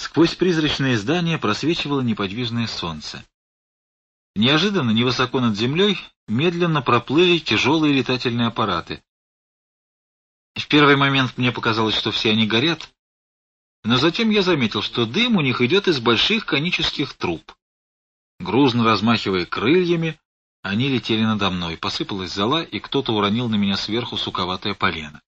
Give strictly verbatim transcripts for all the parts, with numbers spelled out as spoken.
Сквозь призрачные здания просвечивало неподвижное солнце. Неожиданно, невысоко над землей, медленно проплыли тяжелые летательные аппараты. В первый момент мне показалось, что все они горят, но затем я заметил, что дым у них идет из больших конических труб. Грузно размахивая крыльями, они летели надо мной, посыпалась зола, и кто-то уронил на меня сверху суковатое полено.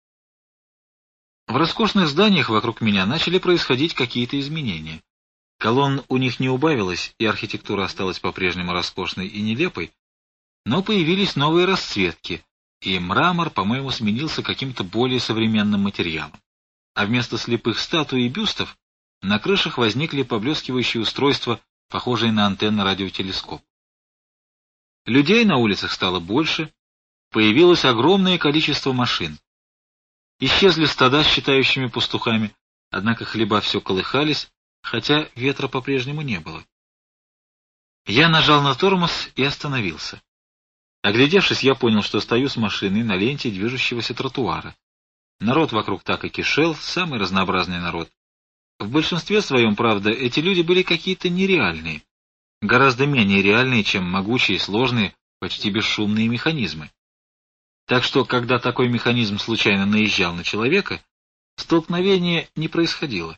В роскошных зданиях вокруг меня начали происходить какие-то изменения. Колонн у них не убавилось, и архитектура осталась по-прежнему роскошной и нелепой, но появились новые расцветки, и мрамор, по-моему, сменился каким-то более современным материалом. А вместо слепых статуй и бюстов на крышах возникли поблескивающие устройства, похожие на антенны радиотелескоп. Людей на улицах стало больше, появилось огромное количество машин. Исчезли стада с считающими пастухами, однако хлеба все колыхались, хотя ветра по-прежнему не было. Я нажал на тормоз и остановился. Оглядевшись, я понял, что стою с машиной на ленте движущегося тротуара. Народ вокруг так и кишел, самый разнообразный народ. В большинстве своем, правда, эти люди были какие-то нереальные, гораздо менее реальные, чем могучие, сложные, почти бесшумные механизмы. Так что, когда такой механизм случайно наезжал на человека, столкновения не происходило.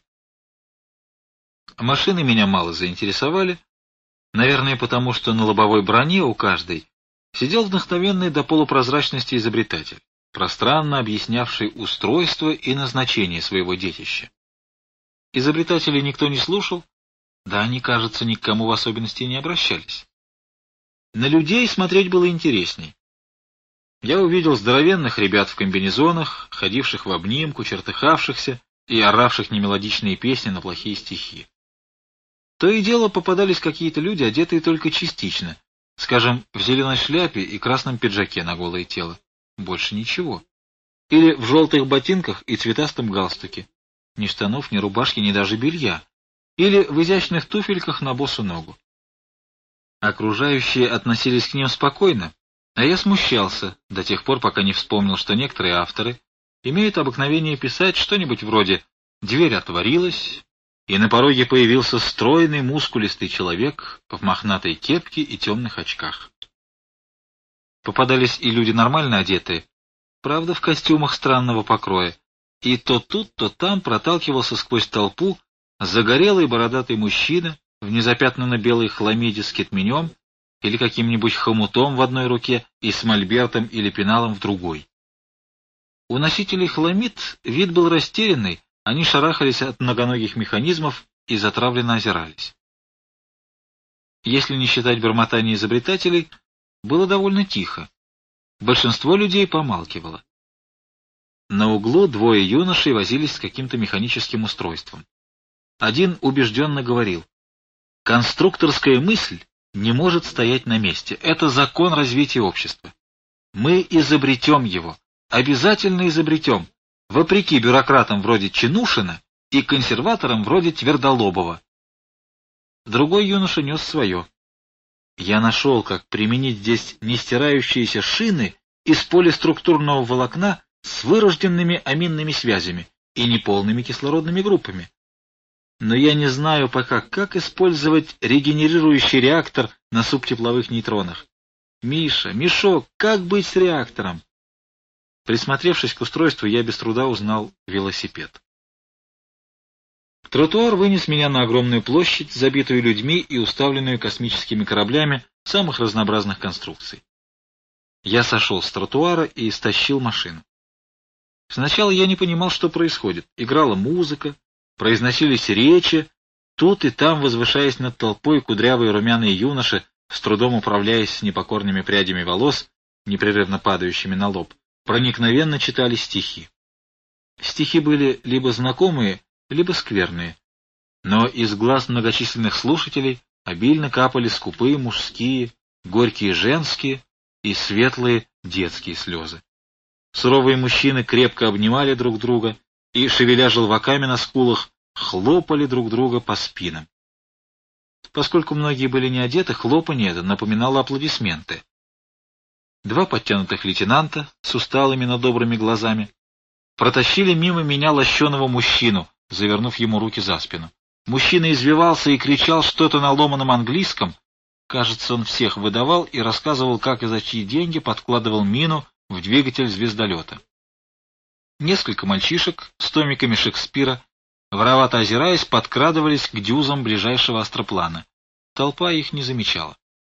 Машины меня мало заинтересовали, наверное, потому что на лобовой броне у каждой сидел вдохновенный до полупрозрачности изобретатель, пространно объяснявший устройство и назначение своего детища. Изобретателей никто не слушал, да они, кажется, ни к кому в особенности не обращались. На людей смотреть было интересней. Я увидел здоровенных ребят в комбинезонах, ходивших в обнимку, чертыхавшихся и оравших немелодичные песни на плохие стихи. То и дело попадались какие-то люди, одетые только частично, скажем, в зеленой шляпе и красном пиджаке на голое тело. Больше ничего. Или в желтых ботинках и цветастом галстуке. Ни штанов, ни рубашки, ни даже белья. Или в изящных туфельках на босу ногу. Окружающие относились к ним спокойно, а я смущался до тех пор, пока не вспомнил, что некоторые авторы имеют обыкновение писать что-нибудь вроде «Дверь отворилась», и на пороге появился стройный, мускулистый человек в мохнатой кепке и темных очках. Попадались и люди нормально одетые, правда, в костюмах странного покроя, и то тут, то там проталкивался сквозь толпу загорелый бородатый мужчина в незапятнанно-белой хламиде с кетменем или каким-нибудь хомутом в одной руке и с мольбертом или пеналом в другой. У носителей хламид вид был растерянный, они шарахались от многоногих механизмов и затравленно озирались. Если не считать бормотания изобретателей, было довольно тихо. Большинство людей помалкивало. На углу двое юношей возились с каким-то механическим устройством. Один убежденно говорил: «Конструкторская мысль не может стоять на месте. Это закон развития общества. Мы изобретем его, обязательно изобретем, вопреки бюрократам вроде Чинушина и консерваторам вроде Твердолобова». Другой юноша нес свое. «Я нашел, как применить здесь нестирающиеся шины из полиструктурного волокна с вырожденными аминными связями и неполными кислородными группами. Но я не знаю пока, как использовать регенерирующий реактор на субтепловых нейтронах. Миша, Мишок, как быть с реактором?» Присмотревшись к устройству, я без труда узнал велосипед. Тротуар вынес меня на огромную площадь, забитую людьми и уставленную космическими кораблями самых разнообразных конструкций. Я сошел с тротуара и стащил машину. Сначала я не понимал, что происходит. Играла музыка, произносились речи, тут и там, возвышаясь над толпой, кудрявые румяные юноши, с трудом управляясь с непокорными прядями волос, непрерывно падающими на лоб, проникновенно читали стихи. Стихи были либо знакомые, либо скверные, но из глаз многочисленных слушателей обильно капали скупые мужские, горькие женские и светлые детские слезы. Суровые мужчины крепко обнимали друг друга и, шевеля желваками на скулах, хлопали друг друга по спинам. Поскольку многие были не одеты, хлопанье это напоминало аплодисменты. Два подтянутых лейтенанта с усталыми, но добрыми глазами протащили мимо меня лощеного мужчину, завернув ему руки за спину. Мужчина извивался и кричал что-то на ломаном английском. Кажется, он всех выдавал и рассказывал, как и за чьи деньги подкладывал мину в двигатель звездолета. Несколько мальчишек с томиками Шекспира, воровато озираясь, подкрадывались к дюзам ближайшего астроплана. Толпа их не замечала.